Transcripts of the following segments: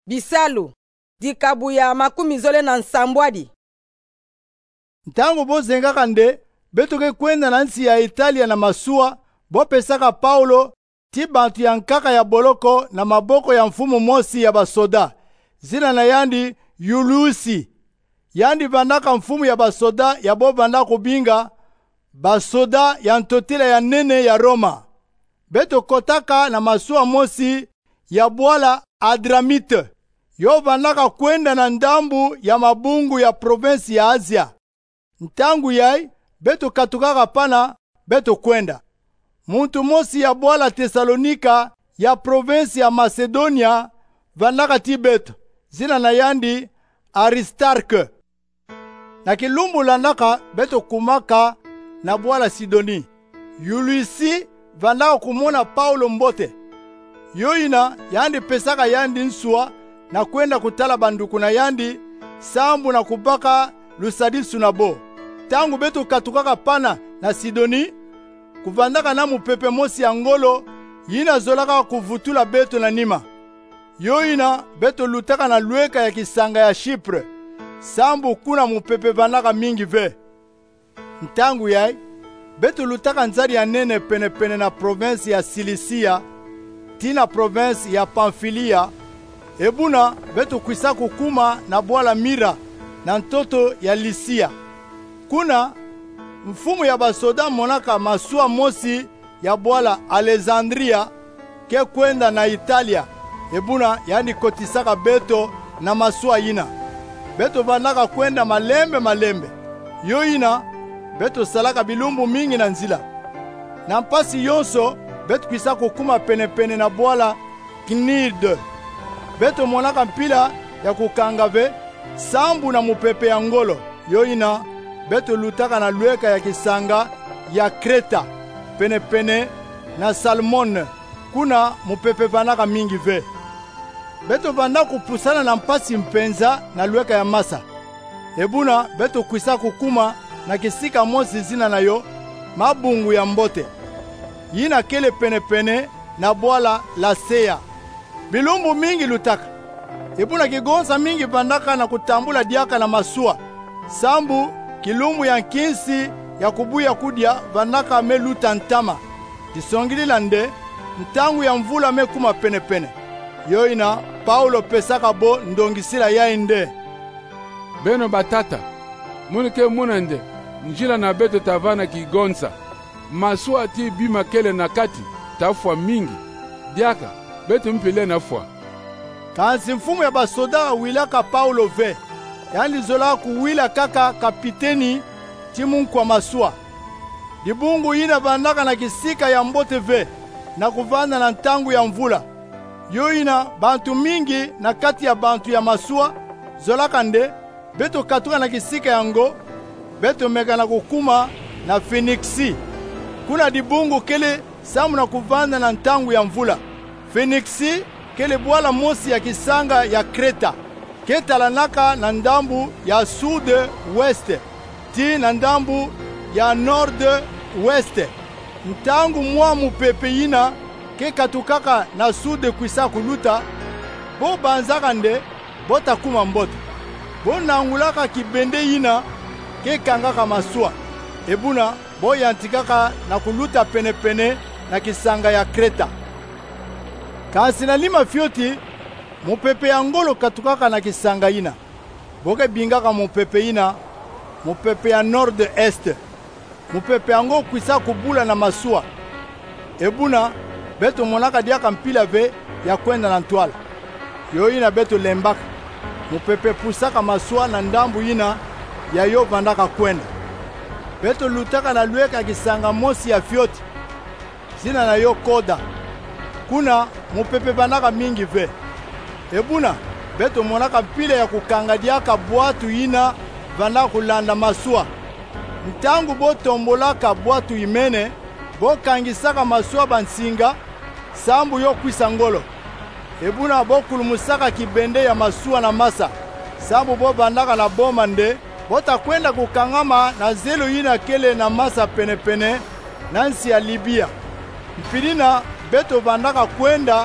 Bisalu, dikabuya makumi zole na nsambwadi. Ntango bozengaka nde betoke kwenda na nsi ya Italia na masuwa, bopesaka Paulo ti bantu ya nkaka ya boloko na maboko ya mfumu mosi ya basoda. Zina na yandi Yuliusi. Yandi vandaka mfumu ya basoda ya bo vanda kubinga basoda ya ntotela ya nene ya Roma. Beto kotaka na masuwa mosi ya bwala Adramite. Yo vandaka kwenda na ndambu ya mabungu ya provinsi ya Asia. Ntangu yai, beto katukaka pana, beto kwenda. Muntu mosi ya bwala Tesalonika ya provinsi ya Macedonia vandaka ti beto. Zina na yandi Aristarke. Na kilumbu landaka beto kumaka na bwala Sidoni. Yuliusi vandaka kumona Paulo mbote. Yoina yandi pesaka yandi nsua na kwenda kutala banduku na yandi sambu na kubaka lusadisu na bo. Tangu beto katukaka pana na Sidoni, kuvandaka na mupepe mosi ya ngolo, yina zolaka kuvutula beto na nima. Yoina beto lutaka na lueka ya kisanga ya Chypre, sambu kuna mupepe vandaka mingi ve. Ntangu yai, beto lutaka nzari ya nene pene na provinsi ya Silisia, tina provinsi ya Pamfilia. Ebuna beto kwisa kukuma na bwala Mira na ntoto ya Lisia. Kuna mfumu ya basoda monaka masuwa mosi ya bwala Alexandria ke kwenda na Italia. Ebuna yani kotisaka beto na masuwa ina. Beto vandaka kwenda malembe. Yoina beto salaka bilumbu mingi na nzila. Na mpasi yonso beto kwisa kukuma pene na bwala Knide. Beto monaka mpila ya kukangave sambu na mupepe ya ngolo. Yoina beto lutaka na lueka ya kisanga ya Kreta pene na Salmone. Kuna mupepe vandaka mingi ve. Beto vanda kupusana na mpasi mpenza na lueka ya Masa. Ebuna beto kwisa kukuma na kisika mosi zina na yo mabungu ya mbote. Yina kele pene na bwala Lasea. Bilumbu mingi lutaka. Ebuna kigonsa mingi vandaka na kutambula diaka na masuwa. Sambu kilumbu ya nkinsi ya kubuya kudia vandaka me luta ntama. Disongilila nde ntangu ya mvula me kuma pene. Yoina Paulo pesaka bo ndongisila ya inde. Beno batata, munike munande, njila na beto tavana kigonsa. Masuwa ti bima kele na kati, tafwa mingi. Diaka, beto mpile na fwa. Kansi mfumu ya basoda wilaka Paulo ve. Yani zola kuwila kaka kapiteni timu kwa masuwa. Dibungu ina vandaka na kisika ya mbote ve na kuvanda na ntangu ya mvula. Yoina bantu mingi na kati ya bantu ya masuwa zola kande beto katuka na kisika yango beto meka na kukuma na Phoenixi. Kuna dibungu kele samu na kuvanda na ntangu ya mvula. Phoenixi kele bwala mosi ya kisanga ya Kreta. Ketalanaka na ndambu ya sud-west ti na ndambu ya nord-west. Ntangu mwa mupepe ina ke katukaka na sud kwisa kuluta, bo banzaka nde bota kuma mbote. Bo nangulaka kibende ina ke kangaka masuwa. Ebuna bo yantikaka na kuluta pene na kisanga ya Kreta. Kansi na lima fioti, mupepe ya ngolo katukaka na kisanga ina. Boke bingaka mupepe ina, mupepe ya nord-est. Mupepe yango kwisa kubula na masuwa. Ebuna beto monaka diaka mpila ve ya kwenda na ntwala. Yoina beto lembaka. Mupepe pusaka masuwa na ndambu ina ya yo vandaka kwenda. Beto lutaka na lueka kisanga mosi ya fioti. Zina na yo Koda. Kuna mupepe vandaka mingi ve. Ebuna beto monaka mpila ya kukanga diaka bwatu ina vandaka kulanda masuwa. Ntangu bo tombolaka bwatu imene, bo kangisaka masuwa bansinga, sambu yo kwisa ngolo. Ebuna bo kulumusaka kibende ya masuwa na Masa, sambu bo bandaka na boma nde, bota kwenda kukangama na zelo ina kele na Masa pene na nsi ya Libia. Mpilina beto bandaka kwenda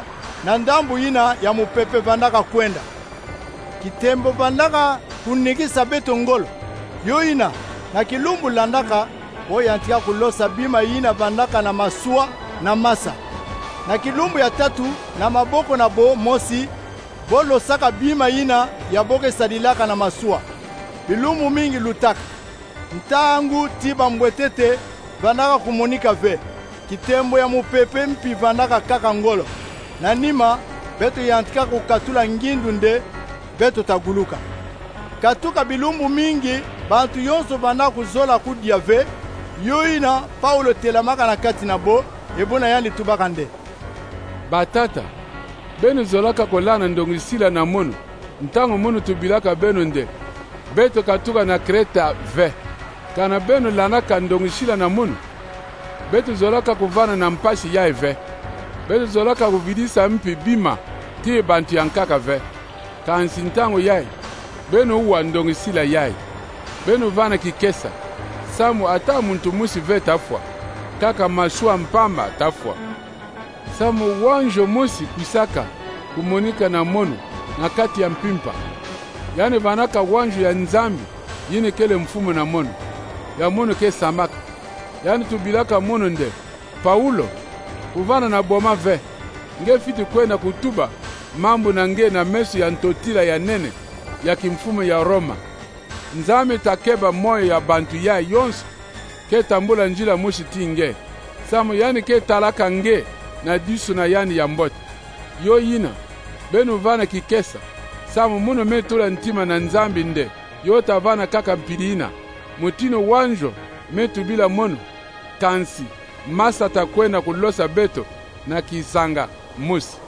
na ndambu yina ya mupepe vandaka kwenda. Kitembo vandaka kunikisa beto ngolo. Yo ina na kilumbu landaka boyantika kulosa bima yina vandaka na masua na masa. Na kilumbu ya tatu na maboko na bo mosi bolosaka bima yina ya boke sadilaka na masua. Bilumu mingi lutaka. Ntangu tiba mbwetete vandaka kumonika ve. Kitembo ya mupepe mpi vandaka kaka ngolo. Na nima beto yantika kukatula ngindu nde beto taguluka. Katuka bilumbu mingi bantu yonso vandaka kuzola kudia ve. Yoina Paulo telamaka na kati na bo ebona yandi tubaka nde. Batata, beno zolaka kolana ndongisila na mono. Ntango mono tubilaka beno nde. Beto katuka na Kreta ve. Kana beno lanaka ndongisila na mono. Beto zolaka kuvana na mpashi ya ve. Beto zolaka kuvidisa mpi bima tie bantu yankaka ve. Kansi ntango yai. Beno uwa ndongisila yai. Beno vana kikesa. Samu ata muntu musi ve tafwa. Kaka masua mpamba tafwa. Samu wanjo musi kusaka kumonika na mono na kati ya mpimpa. Yani vanaka wanjo ya nzambi yine kele mfumo na mono. Ya mono ke samaka. Yani tubilaka mono nde. Paulo kuvana na boma ve. Nge fiti kwenda kutuba mambo na nge na mesu ya ntotila ya nene ya kimfumo ya Roma. Nzame takeba moyo ya bantu ya yonso ke tambula njila mushi tinge. Samu yani ke talaka nge na disu na yani ya mbote. Yo yina benu vana kikesa. Samu muno metula ntima na nzambi nde. Yo tavana kaka mpilina. Mutino wanjo metu bila mono. Kansi masa takwenda kulosa beto na kisanga musi.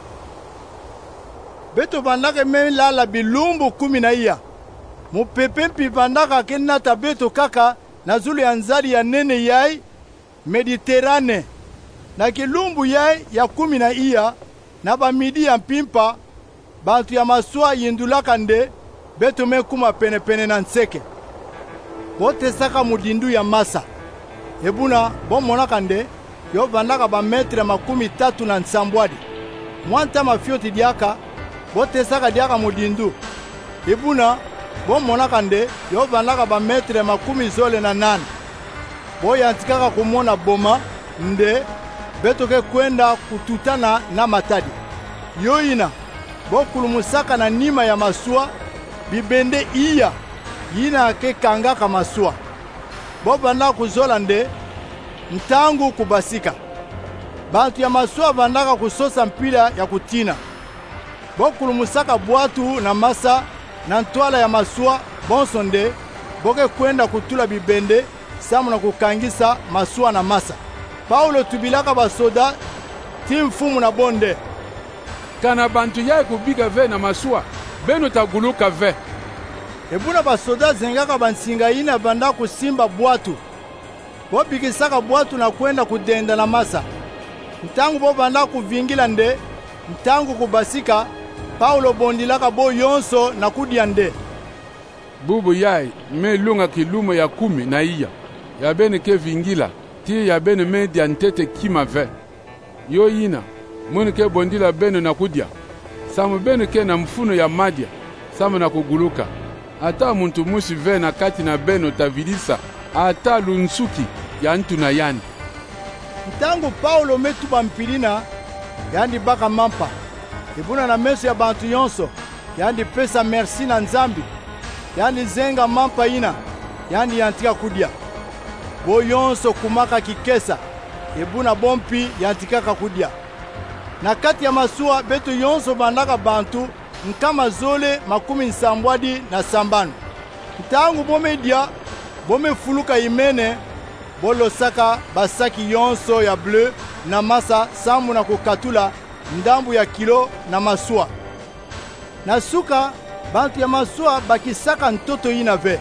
Beto vandaka melala bilumbu 10. Mupepe mpi vandaka kenata beto kaka na zulu ya nzali ya nene yai Mediterane. Na kilumbu yai ya 10 na bamidi ya mpimpa bantu ya masua yindulaka nde beto mekuma pene na nseke. Bote saka mudindu ya masa. Ebuna bomonaka nde yo vandaka ba metre 30 na nsambwadi. Mwanta mafioti diaka bote saka diaka mudindu. Ebuna bomonaka nde yo vandaka ba metre 18. Boyantikaka kumona boma nde beto ke kwenda kututana na matadi. Yoina bokulumusaka na nima ya masua bibende iya yina ke kangaka masua. Bobanda kuzola nde ntangu kubasika. Bantu ya masua bandaka kusosa mpila ya kutina. Bokulumusaka bwatu na masa na ntwala ya masua bonso nde boke kwenda kutula bibende samu na kukangisa masua na masa. Paulo tubilaka basoda timfumu na bonde. Kana bantu yai kubika ve na masua beno taguluka ve. Ebuna basoda zengaka bansinga ina banda kusimba bwatu. Bobikisaka bwatu na kwenda kudenda na masa. Ntangu bo banda kuvingila nde, ntangu kubasika, Paulo bondilaka bo yonso na kudia nde. Bubu yai me lunga kilumo ya 10 na iya. Ya bene ke vingila, ti ya bene me dia ntete kima ve. Yo yina, mune ke bondila bene na kudia. Samu bene ke na mfuno ya madia, samu na kuguluka. Ata muntu musi ve na kati na beno tavidisa, ata lunsuki ya ntu na yani. Ntangu Paulo metuba mpilina, yandi baka mampa. Ibuna na meso ya bantu yonso, yandi pesa merci na nzambi. Yandi zenga mampa ina, yandi yantika kudia. Bo yonso kumaka kikesa, ibuna bompi yantikaka kudia. Na kati ya masua beto yonso bandaka bantu, nkama zole 17 na sambano. Ntangu bomedia, bome fuluka imene, bolosaka basaki yonso ya bleu na masa samu na kukatula ndambu ya kilo na masua. Na suka, bantu ya masua bakisaka ntoto ina ve.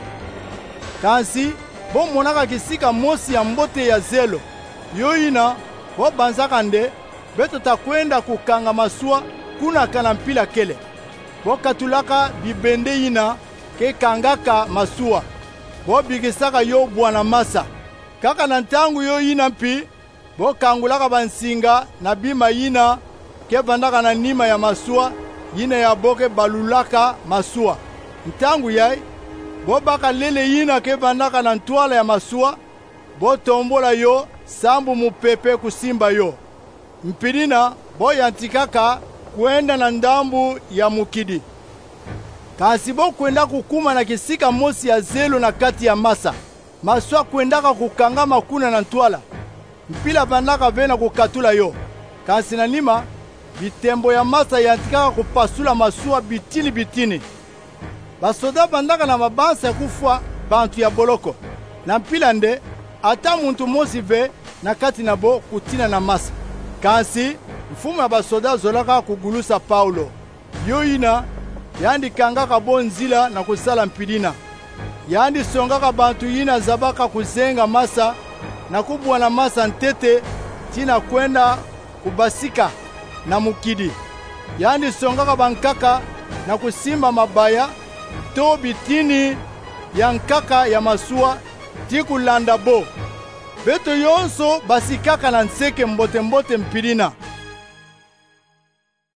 Kansi, bomonaka kisika mosi ya mbote ya zelo. Yoina, bobanzaka nde, beto takwenda kukanga masua kuna kana mpila kele. Bokatulaka bibende ina ke kangaka masua. Bobikisaka yo bwana masa. Kaka na ntangu yo ina mpi, bokangulaka bansinga na bima ina ke vandaka na nima ya masuwa yina ya boke balulaka masuwa. Ntangu yai bo baka lele yina ke vandaka na ntwala ya masuwa bo tombola yo sambu mupepe kusimba yo. Mpidina bo yantikaka kuenda na ndambu ya mukidi. Kasi bo kwenda kukuma na kisika mosi ya zelo na kati ya masa. Masuwa kwendaka kukanga makuna na ntwala. Mpila vandaka vena kukatula yo. Kasi na nima bitembo ya masa yantikaka kupasula masuwa bitini bitini. Basoda vandaka na mabansa ya kufwa bantu ya boloko. Na mpila nde ata muntu mosi ve na kati na bo kutina na masa. Kasi mfumu ya basoda zolaka kugulusa Paulo. Yo ina yandi kangaka bo nzila na kusala mpidina. Yandi songaka bantu yina zabaka kuzenga masa na kubwa na masa ntete tina kwenda kubasika na mukidi. Yandi songaka bankaka na kusimba mabaya to bitini ya nkaka ya masuwa tikulanda bo. Beto yonso basikaka na nseke mbote mbote mpidina.